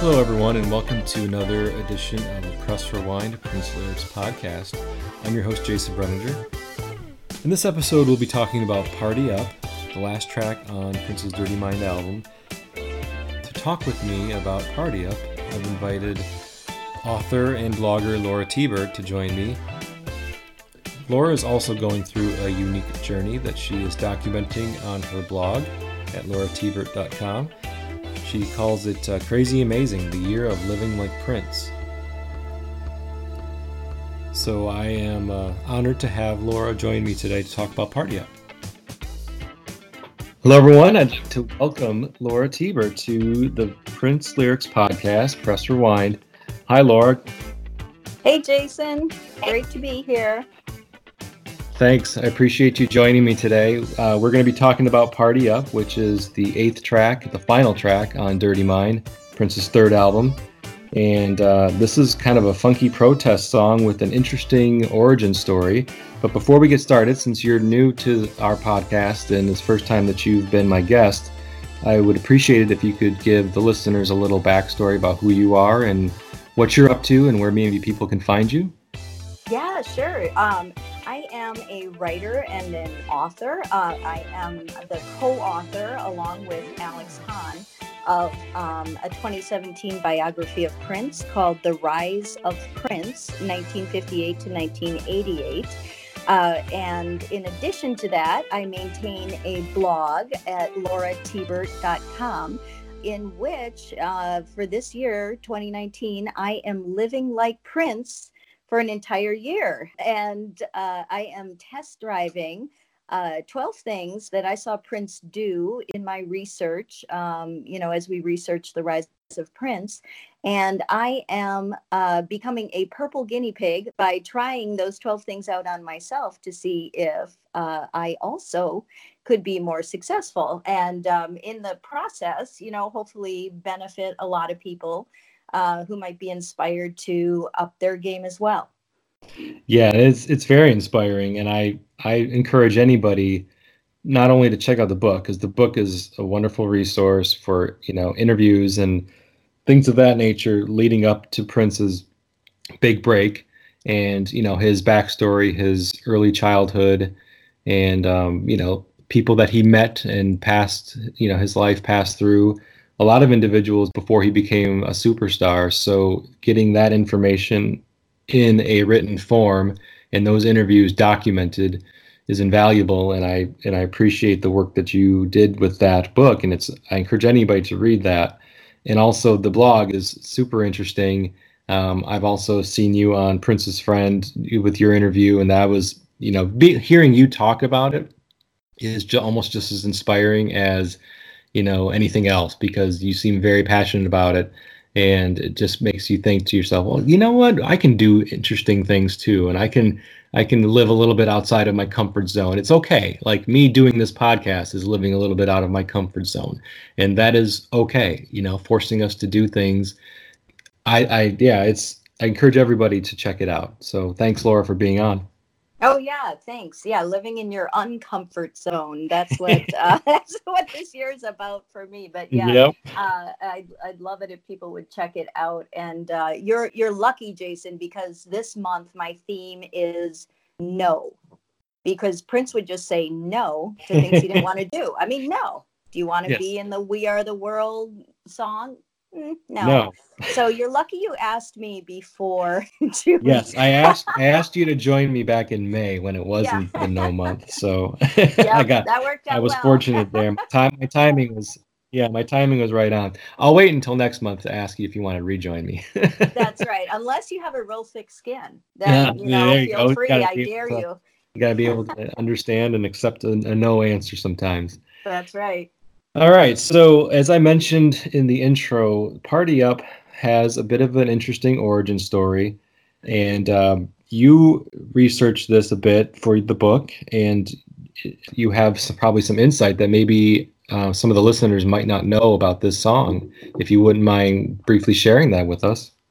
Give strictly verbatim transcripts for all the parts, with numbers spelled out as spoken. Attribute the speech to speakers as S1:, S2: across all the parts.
S1: Hello, everyone, and welcome to another edition of the Press Rewind Prince Lyrics podcast. I'm your host, Jason Brenninger. In this episode, we'll be talking about Party Up, the last track on Prince's Dirty Mind album. To talk with me about Party Up, I've invited author and blogger Laura Tiebert to join me. Laura is also going through a unique journey that she is documenting on her blog at laura tiebert dot com. She calls it uh, Crazy Amazing, the Year of Living Like Prince. So I am uh, honored to have Laura join me today to talk about Party Up. Hello, everyone. I'd like to welcome Laura Tiebert to the Prince Lyrics podcast, Press Rewind. Hi, Laura.
S2: Hey, Jason. Great to be here.
S1: Thanks. I appreciate you joining me today. Uh, we're going to be talking about Party Up, which is the eighth track, the final track on Dirty Mind, Prince's third album. And uh, this is kind of a funky protest song with an interesting origin story. But before we get started, since you're new to our podcast and it's the first time that you've been my guest, I would appreciate it if you could give the listeners a little backstory about who you are and what you're up to and where maybe people can find you.
S2: Yeah, sure. Um, I am a writer and an author. Uh, I am the co-author, along with Alex Hahn, of um, a twenty seventeen biography of Prince called The Rise of Prince, nineteen fifty-eight to nineteen eighty-eight. Uh, and in addition to that, I maintain a blog at laura tiebert dot com, in which, uh, for this year, twenty nineteen, I am living like Prince for an entire year. And uh, I am test driving uh, twelve things that I saw Prince do in my research, um, you know, as we research the rise of Prince. And I am uh, becoming a purple guinea pig by trying those twelve things out on myself to see if uh, I also could be more successful. And um, in the process, you know, hopefully benefit a lot of people Uh, who might be inspired to up their game as well.
S1: Yeah, it's it's very inspiring, and I I encourage anybody not only to check out the book, because the book is a wonderful resource for, you know, interviews and things of that nature leading up to Prince's big break, and, you know, his backstory, his early childhood, and um, you know, people that he met and passed, you know, his life passed through a lot of individuals before he became a superstar. So getting that information in a written form and those interviews documented is invaluable. And I and I appreciate the work that you did with that book. And it's I encourage anybody to read that. And also the blog is super interesting. Um, I've also seen you on Prince's Friend with your interview, and that was, you know, be, hearing you talk about it is ju- almost just as inspiring as, you know, anything else, because you seem very passionate about it, and it just makes you think to yourself, well, you know what, I can do interesting things too, and I can I can live a little bit outside of my comfort zone. It's okay. Like me doing this podcast is living a little bit out of my comfort zone, and that is okay. You know, forcing us to do things. I, I yeah, it's I encourage everybody to check it out. So thanks, Laura, for being on.
S2: Oh yeah, thanks. Yeah, living in your uncomfort zone. That's what uh, that's what this year is about for me. But yeah,
S1: Yep.
S2: uh, I'd I'd love it if people would check it out. And uh, you're you're lucky, Jason, because this month my theme is no, because Prince would just say no to things he didn't want to do. I mean, no. Do you want to
S1: Yes.
S2: be in the "We Are the World" song? Mm, no.
S1: No.
S2: So you're lucky you asked me before June.
S1: Yes, I asked I asked you to join me back in May when it wasn't
S2: Yeah.
S1: the no month. So
S2: Yeah,
S1: I got
S2: that worked out
S1: I was
S2: well.
S1: fortunate there. My time my timing was yeah, my timing was right on. I'll wait until next month to ask you if you want to rejoin me.
S2: That's right. Unless you have a real thick skin,
S1: Yeah,
S2: then, you know,
S1: there you
S2: feel
S1: go. You
S2: free.
S1: gotta
S2: I
S1: be
S2: dare
S1: able to,
S2: you.
S1: you gotta be able to understand and accept a, a no answer sometimes.
S2: That's right.
S1: All right. So as I mentioned in the intro, Party Up has a bit of an interesting origin story, and um, you researched this a bit for the book, and you have some, probably some insight that maybe uh, some of the listeners might not know about this song. If you wouldn't mind briefly sharing that with us.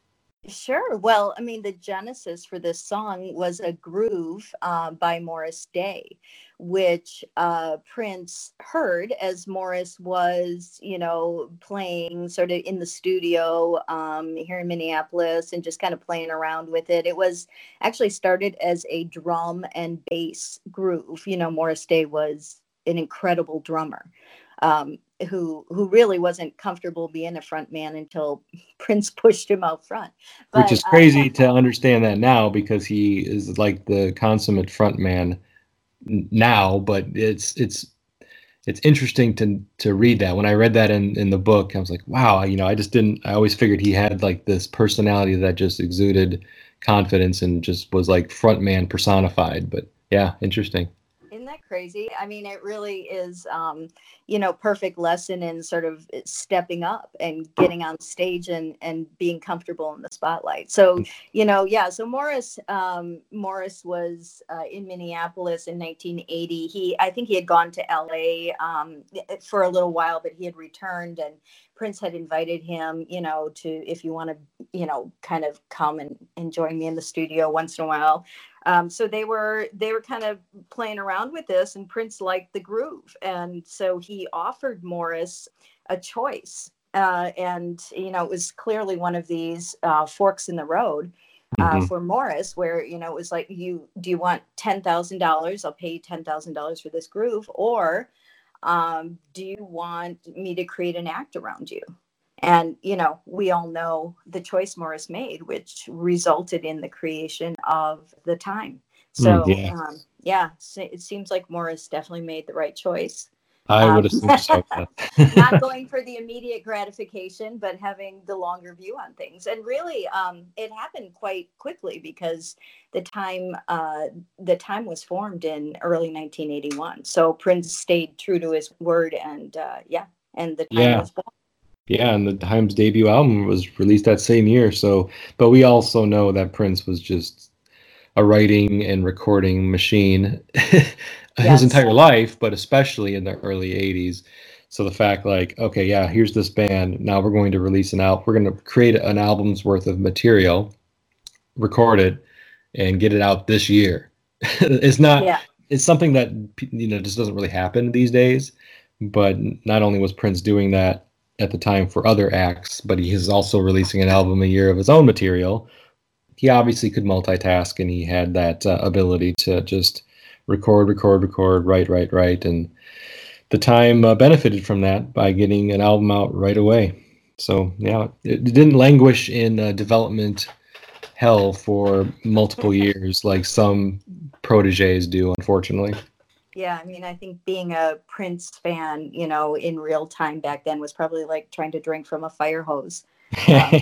S2: Sure. Well, I mean, the genesis for this song was a groove uh, by Morris Day, which uh, Prince heard as Morris was, you know, playing sort of in the studio um, here in Minneapolis and just kind of playing around with it. It was actually started as a drum and bass groove. You know, Morris Day was an incredible drummer. Um, who who really wasn't comfortable being a front man until Prince pushed him out front.
S1: Which
S2: But
S1: is
S2: uh,
S1: crazy to understand that now because he is like the consummate front man n- now. But it's it's it's interesting to to read that. When I read that in in the book, I was like, wow, you know, I just didn't. I always figured he had like this personality that just exuded confidence and just was like front man personified. But yeah, interesting.
S2: isn't that crazy? I mean, it really is, um, you know, perfect lesson in sort of stepping up and getting on stage and and being comfortable in the spotlight. So, you know, yeah. So Morris, um, Morris was uh, in Minneapolis in nineteen eighty. He, I think, he had gone to L A um, for a little while, but he had returned, and Prince had invited him, you know, to if you want to, you know, kind of come and, and join me in the studio once in a while. Um, so they were they were kind of playing around with this, and Prince liked the groove, and so he offered Morris a choice. Uh, and you know, it was clearly one of these uh, forks in the road uh,
S1: Hmm.
S2: for Morris, where you know it was like, you do you want ten thousand dollars? I'll pay you ten thousand dollars for this groove, or um, do you want me to create an act around you? And, you know, we all know the choice Morris made, which resulted in the creation of The Time.
S1: Mm,
S2: So,
S1: yeah,
S2: um, yeah, so it seems like Morris definitely made the right choice.
S1: I would
S2: Um,
S1: assume so.
S2: not
S1: Yeah.
S2: going for the immediate gratification, but having the longer view on things. And really, um, it happened quite quickly because the time uh, the time was formed in early nineteen eighty-one. So Prince stayed true to his word, and uh, yeah, and the time
S1: Yeah.
S2: was born.
S1: Yeah, and the Times debut album was released that same year. So, but we also know that Prince was just a writing and recording machine his
S2: Yes.
S1: entire life, but especially in the early eighties. So the fact like, okay, yeah, here's this band. Now we're going to release an album. We're going to create an album's worth of material, record it, and get it out this year. It's not,
S2: Yeah.
S1: it's something that, you know, just doesn't really happen these days. But not only was Prince doing that at the time for other acts, but he is also releasing an album a year of his own material. He obviously could multitask and he had that uh, ability to just record, record, record, write, write, write. And the time uh, benefited from that by getting an album out right away. So, yeah, it, it didn't languish in uh, development hell for multiple years like some proteges do, unfortunately.
S2: Yeah, I mean, I think being a Prince fan, you know, in real time back then was probably like trying to drink from a fire hose. Um,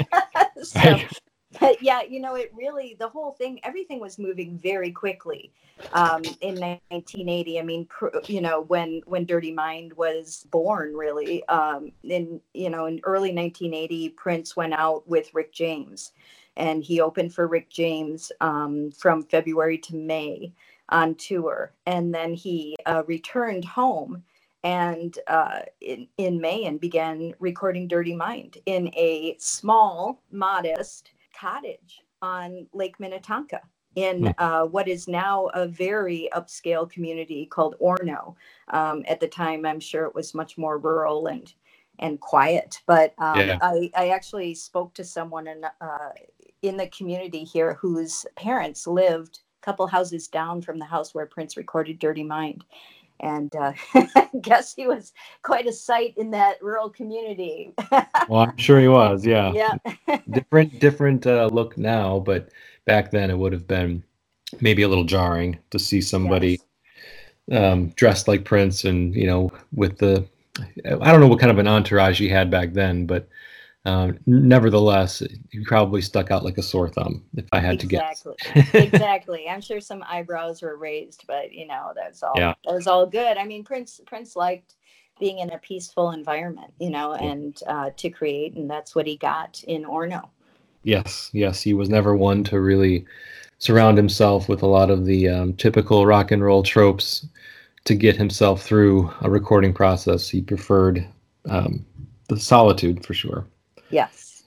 S2: so,
S1: Right.
S2: but yeah, you know, it really, the whole thing, everything was moving very quickly um, in nineteen eighty. I mean, pr- you know, when when Dirty Mind was born, really, um, in you know, in early nineteen eighty, Prince went out with Rick James, and he opened for Rick James um, from February to May on tour, and then he uh, returned home and uh, in, in May and began recording Dirty Mind in a small, modest cottage on Lake Minnetonka in uh, what is now a very upscale community called Orono. Um, at the time, I'm sure it was much more rural and and quiet. But um,
S1: Yeah.
S2: I, I actually spoke to someone in uh, in the community here whose parents lived a couple houses down from the house where Prince recorded Dirty Mind. And uh, I guess he was quite a sight in that rural community.
S1: Well, I'm sure he was. Yeah.
S2: Yeah.
S1: Different, different uh, look now, but back then it would have been maybe a little jarring to see somebody
S2: Yes.
S1: um, dressed like Prince and, you know, with the, I don't know what kind of an entourage he had back then, but um, nevertheless, he probably stuck out like a sore thumb, if I had to guess.
S2: Exactly. Exactly. I'm sure some eyebrows were raised, but you know, that's all
S1: Yeah.
S2: that was all good. I mean, Prince Prince liked being in a peaceful environment, you know,
S1: Yeah.
S2: and uh, to create, and that's what he got in Orno.
S1: Yes. Yes. He was never one to really surround himself with a lot of the um, typical rock and roll tropes to get himself through a recording process. He preferred um, the solitude for sure.
S2: Yes.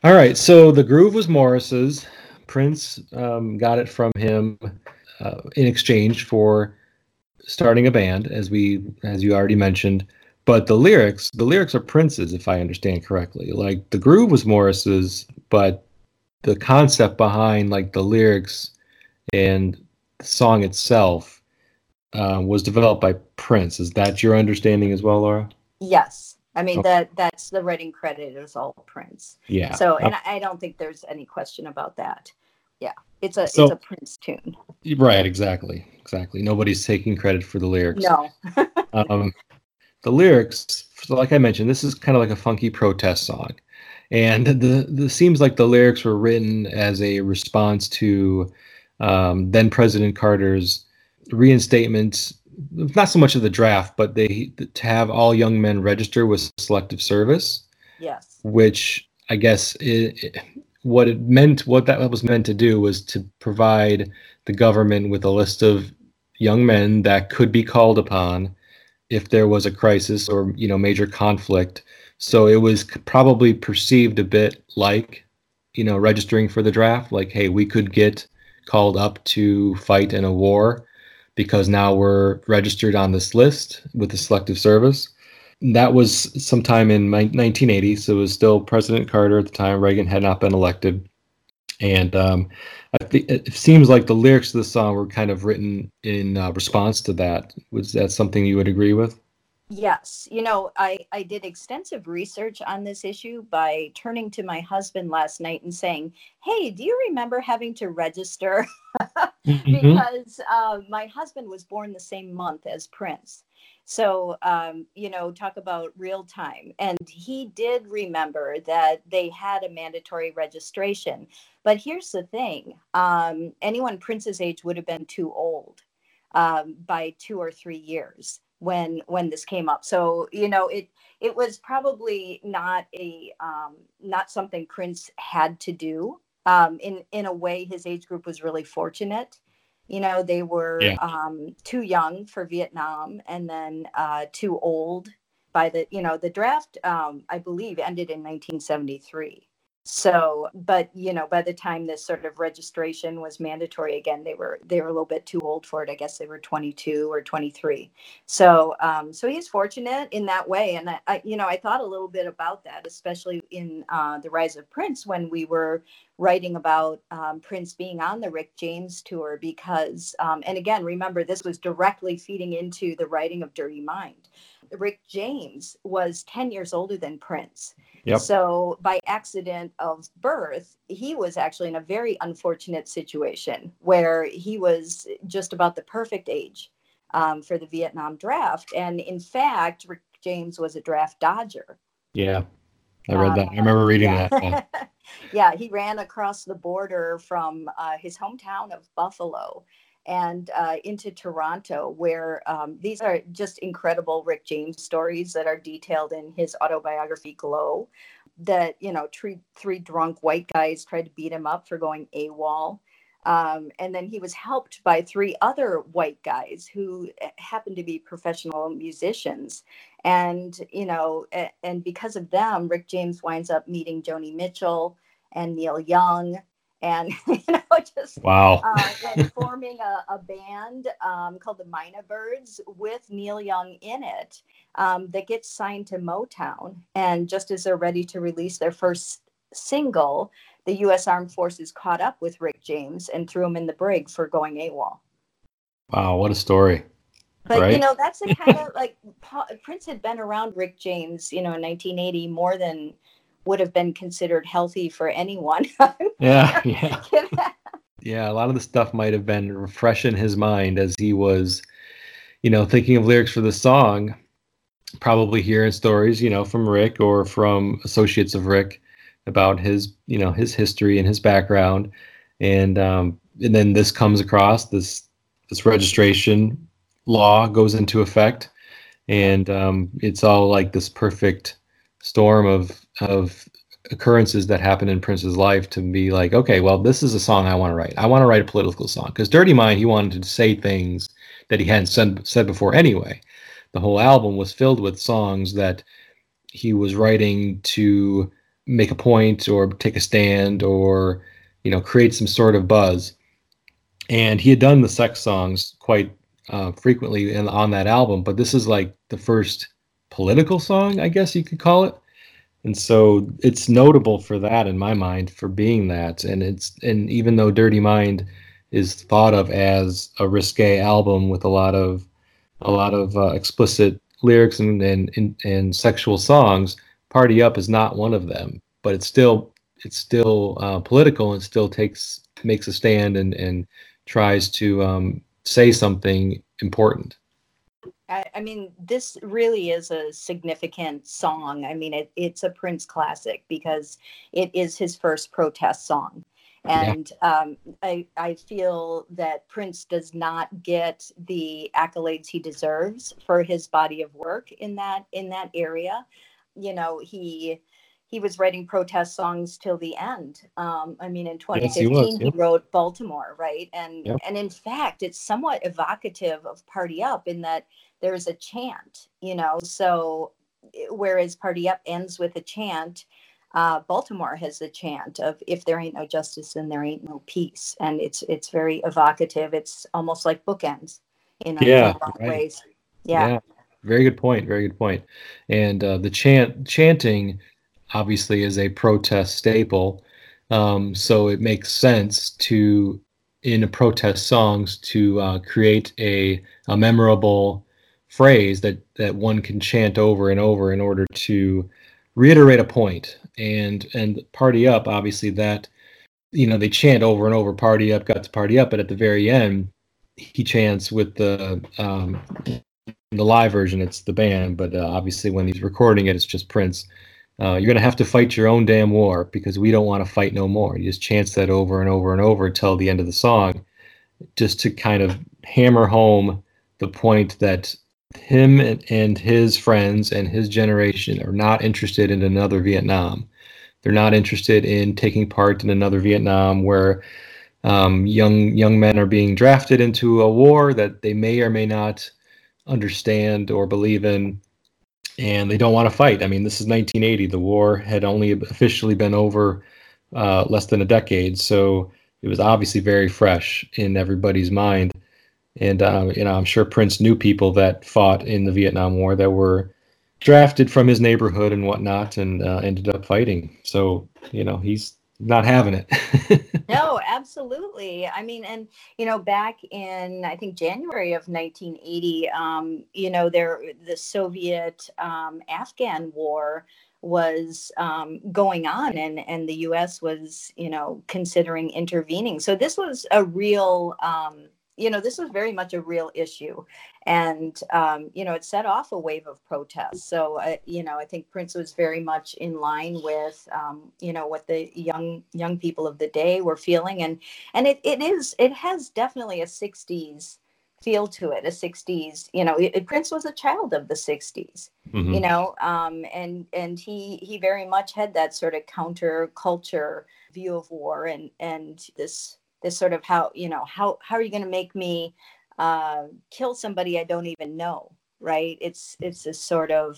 S1: All right, so the groove was Morris's. Prince um, got it from him uh, in exchange for starting a band, as we as you already mentioned. But the lyrics, the lyrics are Prince's, if I understand correctly. Like the groove was Morris's, but the concept behind like the lyrics and the song itself uh, was developed by Prince. Is that your understanding as well, Laura?
S2: Yes. I mean,
S1: Okay.
S2: that that's the writing credit is all Prince.
S1: Yeah.
S2: So,
S1: Uh,
S2: and I I don't think there's any question about that. Yeah. It's a it's a
S1: so
S2: Prince tune.
S1: right, exactly, exactly. Nobody's taking credit for the lyrics.
S2: No.
S1: Um, the lyrics, so like I mentioned, this is kind of like a funky protest song, and the the seems like the lyrics were written as a response to um, then President Carter's reinstatement, not so much of the draft, but they to have all young men register with selective service,
S2: Yes.
S1: which I guess it, it, what it meant, what that was meant to do was to provide the government with a list of young men that could be called upon if there was a crisis or you know major conflict. So it was probably perceived a bit like you know registering for the draft, like hey, we could get called up to fight in a war because now we're registered on this list with the selective service. That was sometime in nineteen eighty, so it was still President Carter at the time. Reagan had not been elected, and um, I think it seems like the lyrics of the song were kind of written in uh, response to that. Was that something you would agree with?
S2: Yes. You know, I, I did extensive research on this issue by turning to my husband last night and saying, hey, do you remember having to register?
S1: Hmm.
S2: Because uh, my husband was born the same month as Prince. So, um, you know, talk about real time. And he did remember that they had a mandatory registration. But here's the thing, um, anyone Prince's age would have been too old um, by two or three years when when this came up. So you know it it was probably not a um, not something Prince had to do. Um, in in a way, his age group was really fortunate. You know, they were
S1: Yeah.
S2: um, too young for Vietnam, and then uh, too old by the you know the draft. Um, I believe ended in nineteen seventy-three. So, but you know, by the time this sort of registration was mandatory again, they were they were a little bit too old for it. I guess they were twenty-two or twenty-three. So, um, so he's fortunate in that way. And I, I, you know, I thought a little bit about that, especially in uh, the Rise of Prince when we were writing about um, Prince being on the Rick James tour, because, um, and again, remember this was directly feeding into the writing of Dirty Mind. Rick James was ten years older than Prince.
S1: Yep.
S2: So by accident of birth, he was actually in a very unfortunate situation where he was just about the perfect age um, for the Vietnam draft. And in fact, Rick James was a draft dodger.
S1: Yeah. I read
S2: Um,
S1: that. I remember reading
S2: yeah.
S1: that. Yeah.
S2: Yeah, he ran across the border from uh, his hometown of Buffalo and uh, into Toronto, where um, these are just incredible Rick James stories that are detailed in his autobiography, Glow. That, you know, three, three drunk white guys tried to beat him up for going AWOL. Um, and then he was helped by three other white guys who happened to be professional musicians. And, you know, and because of them, Rick James winds up meeting Joni Mitchell and Neil Young, and, you know, just
S1: Wow.
S2: uh, and forming a, a band um, called the Mynah Birds with Neil Young in it um, that gets signed to Motown. And just as they're ready to release their first single, the U S Armed Forces caught up with Rick James and threw him in the brig for going AWOL.
S1: Wow. What a story.
S2: But, you
S1: Right?
S2: know, that's the kind of like Paul, Prince had been around Rick James, you know, in nineteen eighty more than would have been considered healthy for anyone.
S1: Yeah. Yeah. Yeah. A lot of the stuff might have been fresh in his mind as he was, you know, thinking of lyrics for the song, probably hearing stories, you know, from Rick or from associates of Rick about his, you know, his history and his background. And um, and then this comes across this this registration law goes into effect, and um, it's all like this perfect storm of of occurrences that happen in Prince's life to be like, okay, well, this is a song I want to write. I want to write a political song because Dirty Mind, he wanted to say things that he hadn't said said before anyway. The whole album was filled with songs that he was writing to make a point or take a stand or, you know, create some sort of buzz. And he had done the sex songs quite uh, frequently in, on that album, but this is like the first political song, I guess you could call it. And so it's notable for that in my mind, for being that. And it's and even though Dirty Mind is thought of as a risque album with a lot of a lot of uh, explicit lyrics and, and and and sexual songs, Party Up is not one of them. But it's still it's still uh, political and still takes makes a stand and and tries to um, say something important.
S2: I, I mean, this really is a significant song. I mean, it, it's a Prince classic because it is his first protest song. And yeah. um, I, I feel that Prince does not get the accolades he deserves for his body of work in that in that area. You know, he he was writing protest songs till the end. Um, I mean, in twenty fifteen, yes, he, was, yep. he wrote Baltimore, right? And yep. and in fact, it's somewhat evocative of Party Up in that there's a chant, you know, so whereas Party Up ends with a chant, uh, Baltimore has a chant of if there ain't no justice, then there ain't no peace. And it's it's very evocative. It's almost like bookends in,
S1: yeah,
S2: in a lot of
S1: right.
S2: ways. Yeah.
S1: yeah. Very good point. Very good point. And uh, the chant chanting obviously is a protest staple. Um, so it makes sense to, in a protest songs, to uh, create a, a memorable phrase that that one can chant over and over in order to reiterate a point. And and Party Up, obviously, that, you know, they chant over and over, Party Up, got to party up, but at the very end he chants with the um the live version, it's the band, but uh, obviously when he's recording it, it's just Prince. Uh, you're gonna have to fight your own damn war because we don't want to fight no more. He just chants that over and over and over until the end of the song, just to kind of hammer home the point that him and, and his friends and his generation are not interested in another Vietnam. They're not interested in taking part in another Vietnam where um, young young men are being drafted into a war that they may or may not understand or believe in, and they don't want to fight. I mean, this is nineteen eighty. The war had only officially been over uh, less than a decade, so it was obviously very fresh in everybody's mind. And, uh, you know, I'm sure Prince knew people that fought in the Vietnam War that were drafted from his neighborhood and whatnot and uh, ended up fighting. So, you know, he's not having it.
S2: No, absolutely. I mean, and, you know, back in, I think, January of nineteen eighty, um, you know, there the Soviet um, Afghan war was um, going on and, and the U S was, you know, considering intervening. So this was a real um you know, this was very much a real issue. And, um, you know, it set off a wave of protests. So, uh, you know, I think Prince was very much in line with, um, you know, what the young young people of the day were feeling. And and it, it is it has definitely a sixties feel to it, a sixties, you know, it, Prince was a child of the sixties, mm-hmm. you know, um, and and he he very much had that sort of counterculture view of war and and this. This sort of how, you know, how, how are you going to make me uh, kill somebody I don't even know, right? It's it's this sort of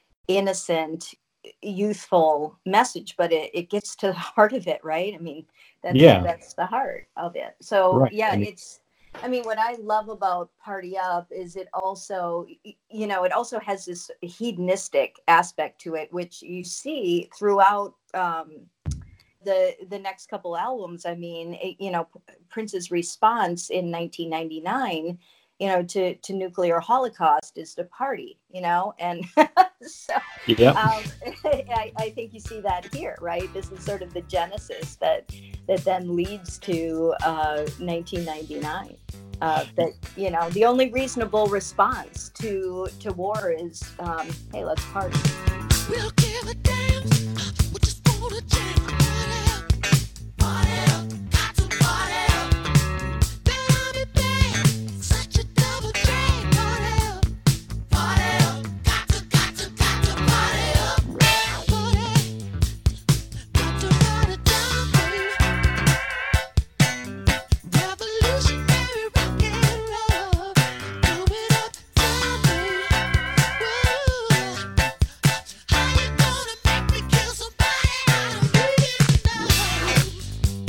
S2: innocent, youthful message, but it, it gets to the heart of it, right? I mean, that's, yeah. that's the heart of it. So, right. yeah, I mean, it's, I mean, what I love about Party Up is it also, you know, it also has this hedonistic aspect to it, which you see throughout um the the next couple albums. I mean, it, you know, Prince's response in nineteen ninety-nine, you know, to, to nuclear holocaust is to party, you know, and so yeah. um, I, I think you see that here, right? This is sort of the genesis that that then leads to uh, nineteen ninety-nine. Uh, that, you know, the only reasonable response to to war is, um, hey, let's party. We'll give a damn. We just wanna jam.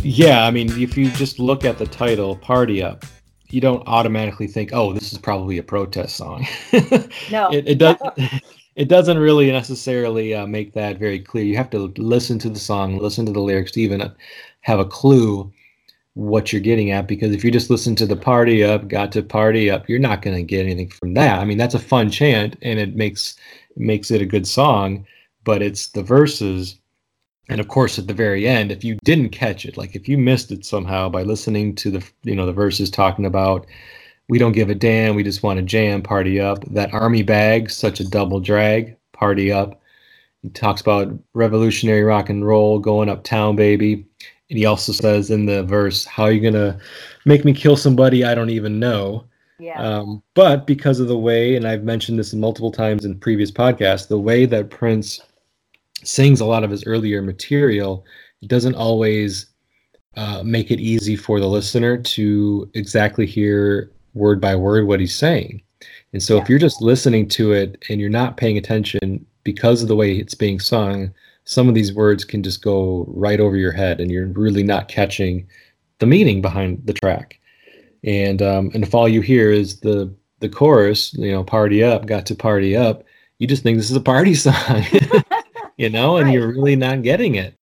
S1: Yeah, I mean, if you just look at the title, Party Up, you don't automatically think, oh, this is probably a protest song.
S2: No.
S1: it, it does it doesn't really necessarily uh, make that very clear. You have to listen to the song, listen to the lyrics to even have a clue what you're getting at, because if you just listen to the Party Up, got to party up, you're not going to get anything from that. I mean, that's a fun chant and it makes it makes it a good song, but it's the verses. And of course, at the very end, if you didn't catch it, like if you missed it somehow by listening to the, you know, the verses talking about, we don't give a damn, we just want to jam, party up. That army bag, such a double drag, party up. He talks about revolutionary rock and roll, going uptown, baby. And he also says in the verse, how are you going to make me kill somebody I don't even know?
S2: Yeah.
S1: Um, but because of the way, and I've mentioned this multiple times in previous podcasts, the way that Prince sings a lot of his earlier material, it doesn't always uh, make it easy for the listener to exactly hear word by word what he's saying. And so
S2: Yeah.
S1: if you're just listening to it and you're not paying attention because of the way it's being sung, some of these words can just go right over your head and you're really not catching the meaning behind the track. And um, and if all you hear is the the chorus, you know, party up, got to party up, you just think this is a party song. You know, and
S2: Right.
S1: you're really not getting it.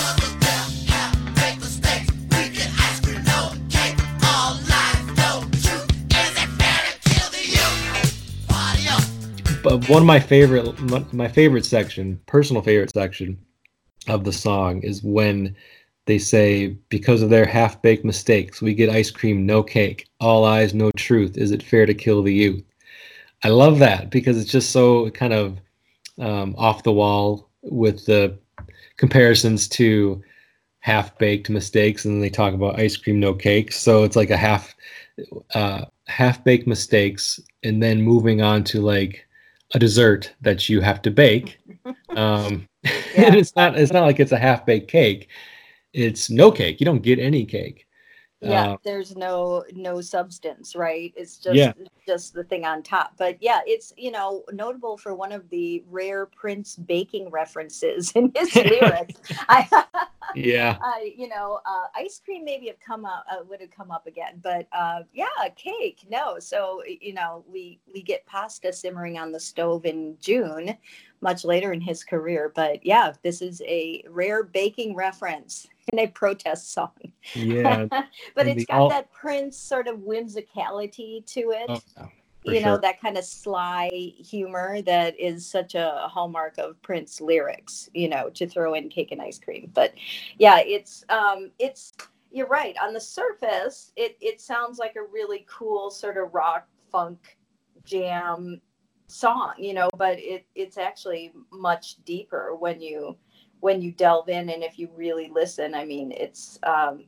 S1: But one of my favorite, my favorite section, personal favorite section of the song is when they say, because of their half-baked mistakes, we get ice cream, no cake, all eyes, no truth. Is it fair to kill the youth? I love that because it's just so kind of um, off the wall with the comparisons to half-baked mistakes, and then they talk about ice cream, no cake. So it's like a half uh, half-baked mistakes, and then moving on to like a dessert that you have to bake. Um,
S2: Yeah.
S1: and it's not it's not like it's a half-baked cake. It's no cake. You don't get any cake.
S2: Yeah,
S1: Uh,
S2: there's no no substance, right? It's just
S1: yeah,
S2: just the thing on top. But yeah, it's, you know, notable for one of the rare Prince baking references in his lyrics. I,
S1: yeah,
S2: I, you know, uh, ice cream maybe have come up uh, would have come up again, but uh, yeah, cake, no. So you know, we we get pasta simmering on the stove in June, much later in his career. But yeah, this is a rare baking reference in a protest song.
S1: yeah.
S2: But
S1: And
S2: it's
S1: the
S2: got
S1: all
S2: that Prince sort of whimsicality to
S1: oh,
S2: it,
S1: yeah, for
S2: you know,
S1: sure.
S2: that kind of sly humor that is such a hallmark of Prince lyrics, you know, to throw in cake and ice cream. But yeah, it's um it's you're right. On the surface, it it sounds like a really cool sort of rock funk jam song, you know, but it it's actually much deeper when you when you delve in, and if you really listen. I mean, it's um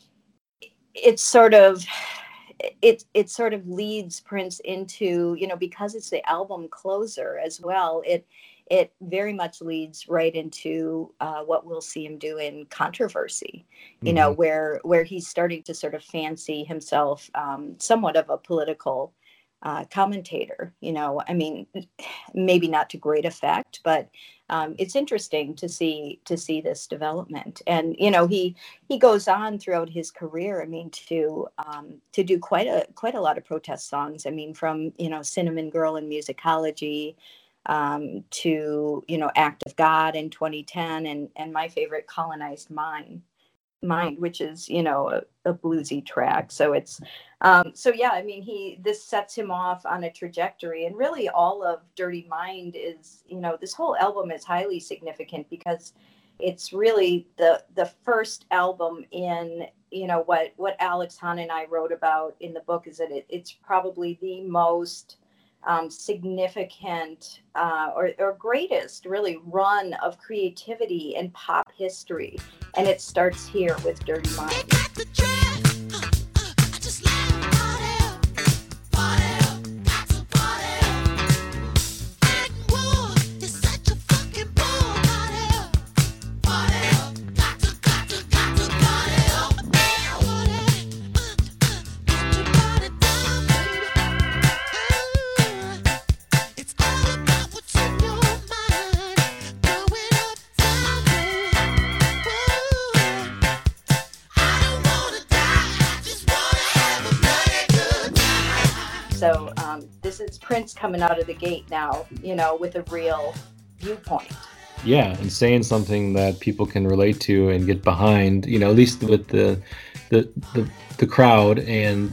S2: it's sort of it it sort of leads Prince into, you know, because it's the album closer as well, it it very much leads right into uh, what we'll see him do in Controversy, you know,
S1: Mhm.
S2: where where he's starting to sort of fancy himself um, somewhat of a political uh, commentator. You know, I mean, maybe not to great effect, but um, it's interesting to see to see this development. And you know, he he goes on throughout his career, I mean, to um, to do quite a quite a lot of protest songs. I mean, from, you know, Cinnamon Girl and Musicology, um, to, you know, Act of God in twenty ten, and and my favorite, Colonized Mind mind which is, you know, a, a bluesy track. So it's um so yeah, I mean, he this sets him off on a trajectory. And really all of Dirty Mind is, you know, this whole album is highly significant because it's really the the first album in, you know, what what Alex Hahn and I wrote about in the book, is that it, it's probably the most um, significant uh, or, or greatest really run of creativity in pop history. And it starts here with Dirty Mind. this is Prince coming out of the gate now, you know, with a real viewpoint.
S1: Yeah, and saying something that people can relate to and get behind, you know, at least with the the the, the crowd and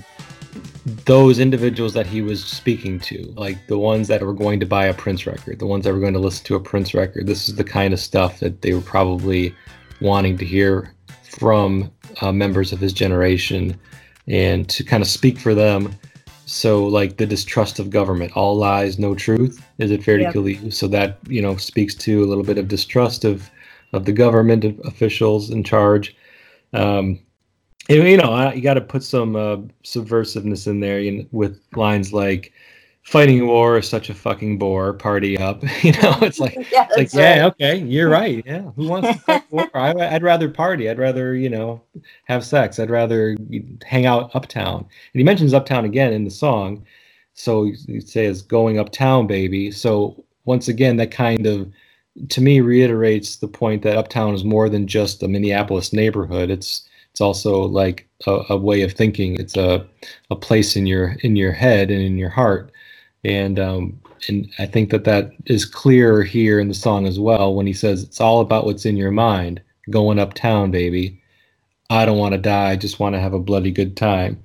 S1: those individuals that he was speaking to, like the ones that were going to buy a Prince record, the ones that were going to listen to a Prince record. This is the kind of stuff that they were probably wanting to hear from uh, members of his generation, and to kind of speak for them. So like the distrust of government, all lies, no truth. Is it fair
S2: Yep.
S1: to kill you? So that, you know, speaks to a little bit of distrust of, of the government of officials in charge. Um, and, you know, I- you got to put some uh, subversiveness in there, you know, with lines like "fighting war is such a fucking bore. Party up." You know, it's like,
S2: Yeah,
S1: it's like,
S2: that's
S1: yeah,
S2: right.
S1: okay, you're right. Yeah, who wants to fight war? I, I'd rather party. I'd rather, you know, have sex. I'd rather hang out uptown. And he mentions uptown again in the song. So you you say it's going uptown, baby. So once again, that kind of, to me, reiterates the point that uptown is more than just a Minneapolis neighborhood. It's it's also like a, a way of thinking. It's a a place in your in your head and in your heart. And um, and I think that that is clear here in the song as well when he says it's all about what's in your mind. Going uptown, baby. I don't want to die. I just want to have a bloody good time.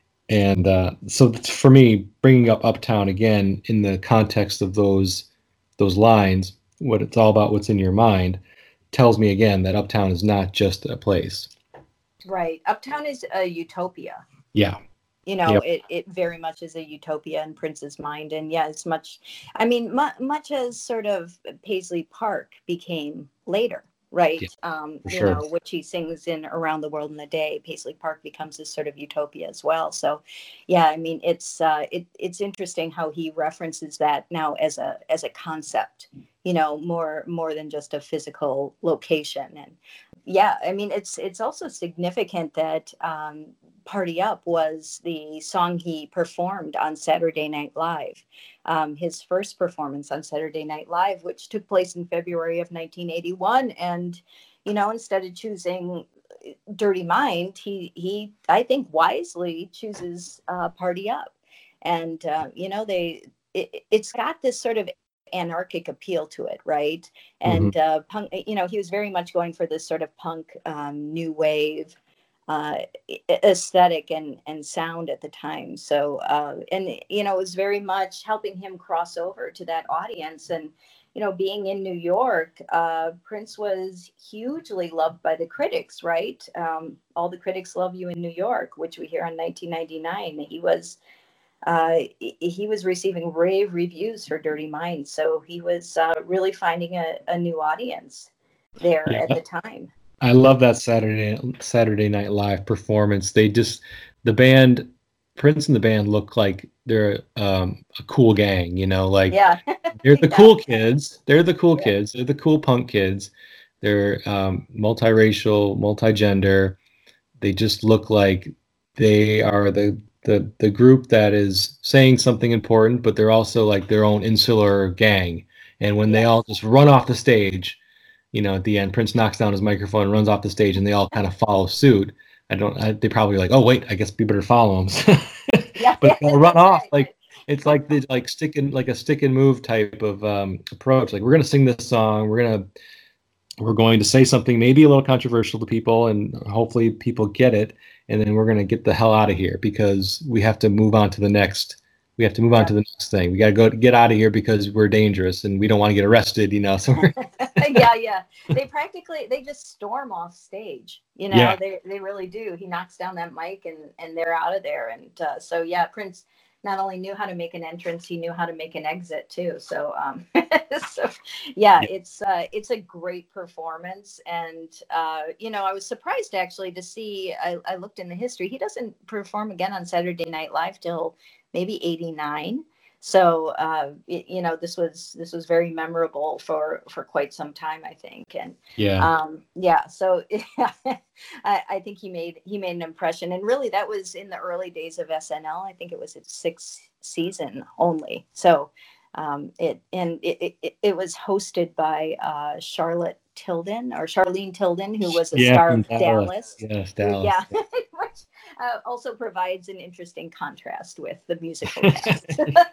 S1: And uh, so for me, bringing up uptown again in the context of those those lines, what it's all about, what's in your mind, tells me again that uptown is not just a place.
S2: Right. Uptown is a utopia.
S1: Yeah.
S2: You know,
S1: Yep.
S2: it, it very much is a utopia in Prince's mind. And yeah, it's much, I mean, mu- much as sort of Paisley Park became later,
S1: Yeah,
S2: right? Um,
S1: for
S2: you
S1: sure.
S2: know, which he sings in Around the World in a Day, Paisley Park becomes this sort of utopia as well. So yeah, I mean, it's, uh, it, it's interesting how he references that now as a, as a concept, you know, more, more than just a physical location. And yeah, I mean, it's, it's also significant that, um, Party Up was the song he performed on Saturday Night Live, um, his first performance on Saturday Night Live, which took place in February of nineteen eighty-one. And, you know, instead of choosing Dirty Mind, he, he I think, wisely chooses uh, Party Up. And, uh, you know, they it, it's got this sort of anarchic appeal to it, right?
S1: Hmm.
S2: And uh, punk, you know, he was very much going for this sort of punk, um, new wave uh, aesthetic and and sound at the time. So uh, and you know, it was very much helping him cross over to that audience. And you know, being in New York, uh, Prince was hugely loved by the critics. Right, um, all the critics love you in New York, which we hear on nineteen ninety-nine. He was uh, he was receiving rave reviews for Dirty Minds. So he was uh, really finding a, a new audience there at
S1: Yeah,
S2: the time.
S1: I love that Saturday Saturday Night Live performance. They just, the band, Prince and the band look like they're um, a cool gang, you know, like
S2: Yeah,
S1: they're the
S2: yeah,
S1: cool kids. They're the cool
S2: yeah.
S1: kids. They're the cool punk kids. They're um, multiracial, multigender. They just look like they are the the the group that is saying something important, but they're also like their own insular gang. And when they all
S2: Yes.
S1: just run off the stage, you know, at the end, Prince knocks down his microphone and runs off the stage, and they all kind of follow suit. I don't. I, they probably like, oh wait, I guess we better follow him.
S2: Yeah,
S1: But they'll run
S2: that's
S1: off
S2: right,
S1: like
S2: right.
S1: it's like the like stick and like a stick and move type of um, approach. Like we're gonna sing this song. We're gonna we're going to say something maybe a little controversial to people, and hopefully people get it, and then we're going to get the hell out of here because we have to move on to the next we have to move on
S2: Yeah.
S1: to the next thing. We got to go get out of here because we're dangerous and we don't want to get arrested, you know. So we're,
S2: Yeah, yeah. They practically they just storm off stage. You
S1: yeah,
S2: know, they they really do. He knocks down that mic and and they're out of there. And uh, so yeah, Prince not only knew how to make an entrance, he knew how to make an exit too. So um, so yeah,
S1: yeah,
S2: it's uh, it's a great performance. And uh, you know, I was surprised actually to see. I, I looked in the history. He doesn't perform again on Saturday Night Live till maybe eighty-nine. So uh, it, you know, this was this was very memorable for for quite some time, I think. And
S1: yeah,
S2: um, yeah, so yeah, I, I think he made he made an impression. And really, that was in the early days of S N L. I think it was its sixth season only. So um, it and it, it it was hosted by uh, Charlotte Tilden or Charlene Tilden, who was a
S1: yeah,
S2: star
S1: from
S2: of
S1: Dallas.
S2: Dallas.
S1: Yes,
S2: Who,
S1: Dallas.
S2: yeah, which uh, also provides an interesting contrast with the musical cast.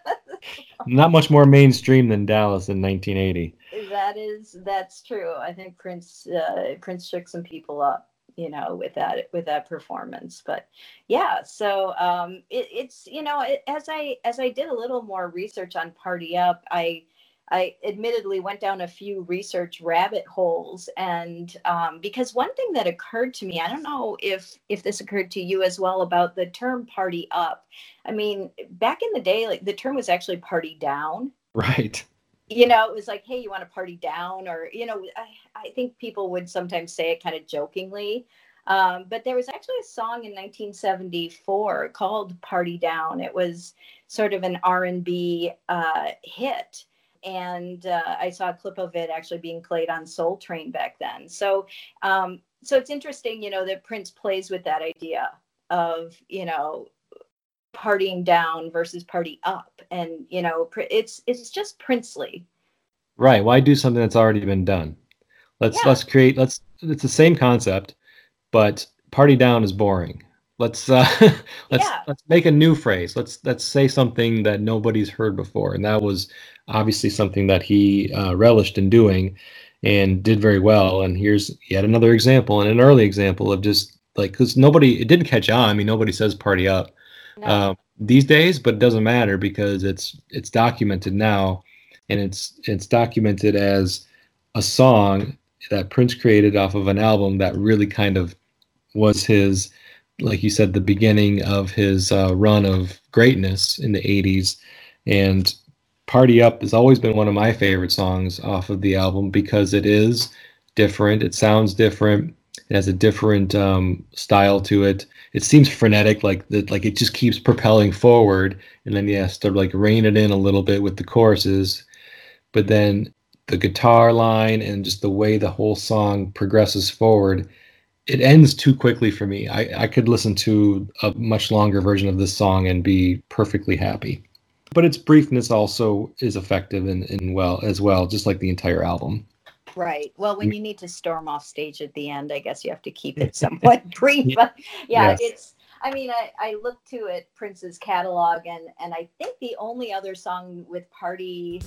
S1: Not much more mainstream than Dallas in nineteen eighty.
S2: That is that's true. I think Prince uh, Prince shook some people up, you know, with that with that performance. But yeah, so um, it, it's you know it, as I as I did a little more research on Party Up, I I admittedly went down a few research rabbit holes, and um, because one thing that occurred to me, I don't know if if this occurred to you as well, about the term "party up." I mean, back in the day, like the term was actually "party down."
S1: Right.
S2: You know, it was like, hey, you want to party down? Or, you know, I, I think people would sometimes say it kind of jokingly. Um, but there was actually a song in nineteen seventy-four called Party Down. It was sort of an R and B uh, hit. And uh, I saw a clip of it actually being played on Soul Train back then. So, um, so it's interesting, you know, that Prince plays with that idea of, you know, partying down versus party up, and you know it's it's just princely.
S1: Right. Why do something that's already been done? Let's
S2: Yeah.
S1: let's create let's it's the same concept, but party down is boring. Let's uh let's
S2: Yeah.
S1: let's make a new phrase. Let's let's say something that nobody's heard before. And that was obviously something that he uh, relished in doing and did very well. And here's yet another example, and an early example of just like, because nobody, it didn't catch on. I mean, nobody says party up
S2: No.
S1: uh, these days, but it doesn't matter because it's it's documented now, and it's it's documented as a song that Prince created off of an album that really kind of was his, like you said, the beginning of his uh, run of greatness in the eighties. And Party Up has always been one of my favorite songs off of the album because it is different. It sounds different. It has a different um, style to it. It seems frenetic, like that, like it just keeps propelling forward, and then he has to like rein it in a little bit with the choruses. But then the guitar line and just the way the whole song progresses forward, it ends too quickly for me. I, I could listen to a much longer version of this song and be perfectly happy. But its briefness also is effective and, and well as well, just like the entire album.
S2: Right. Well, when you need to storm off stage at the end, I guess you have to keep it somewhat brief. But yeah,
S1: Yes.
S2: it's, I mean, I, I looked to at Prince's catalog, and, and I think the only other song with party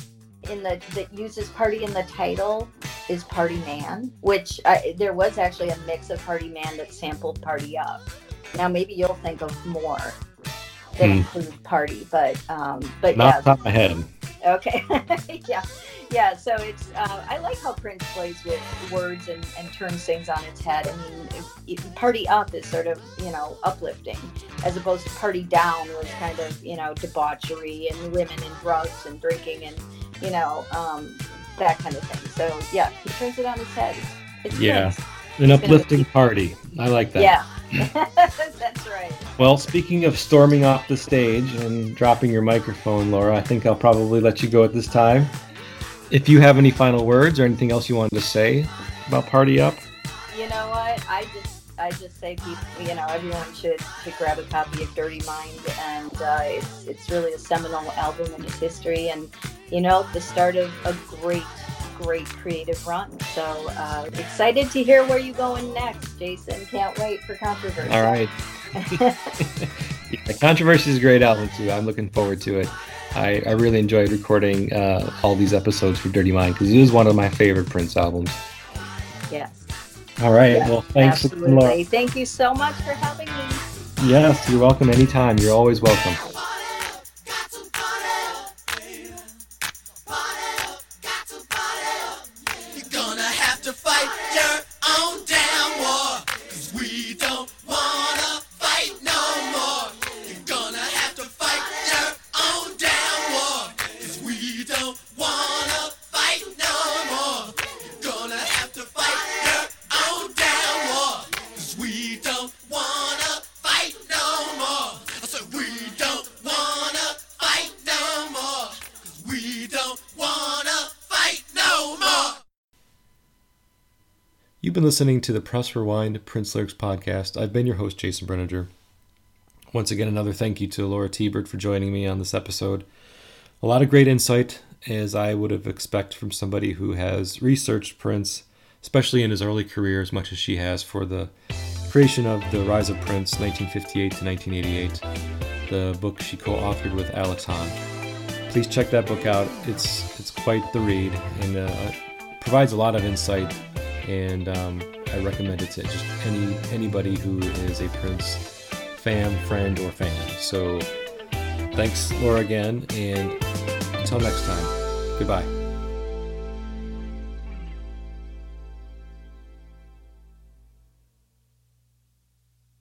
S2: in the, that uses party in the title is Party Man, which I, there was actually a mix of Party Man that sampled Party Up. Now, maybe you'll think of more that
S1: Hmm.
S2: include party, but, um, but
S1: Not
S2: yeah.
S1: off the top of my head.
S2: Okay. yeah. Yeah. So it's, uh, I like how Prince plays with words and, and turns things on its head. I mean, it, it, party up is sort of, you know, uplifting, as opposed to party down was kind of, you know, debauchery and women and drugs and drinking and, you know, um, that kind of thing. So yeah, he turns it on its head. It's
S1: Yeah.
S2: Prince.
S1: An
S2: He's gonna
S1: uplifting
S2: keep-
S1: party. I like that.
S2: Yeah. That's right.
S1: Well, speaking of storming off the stage and dropping your microphone, Laura, I think I'll probably let you go at this time. If you have any final words or anything else you wanted to say about Party Up.
S2: You know what? I just I just say people, you know, everyone should, should grab a copy of Dirty Mind, and uh, it's it's really a seminal album in its history, and you know, the start of a great great creative run. So uh, excited to hear where you going next, Jason. Can't wait for Controversy.
S1: All right. Yeah, Controversy is a great album too. I'm looking forward to it. I, I really enjoyed recording uh, all these episodes for Dirty Mind because it is one of my favorite Prince albums.
S2: Yes.
S1: All right.
S2: Yes,
S1: Well, thanks,
S2: absolutely.
S1: Laura.
S2: Thank you so much for having me.
S1: Yes, you're welcome anytime. You're always welcome. You've been listening to the Press Rewind Prince Lyrics podcast. I've been your host, Jason Brenninger. Once again, another thank you to Laura Tebert for joining me on this episode. A lot of great insight, as I would have expected from somebody who has researched Prince, especially in his early career, as much as she has for the creation of The Rise of Prince, nineteen fifty-eight to nineteen eighty-eight, the book she co-authored with Alex Hahn. please check that book out. It's it's quite the read, and uh, provides a lot of insight, and um, I recommend it to just any anybody who is a Prince fan, friend, or fan. So thanks, Laura, again, and until next time, goodbye.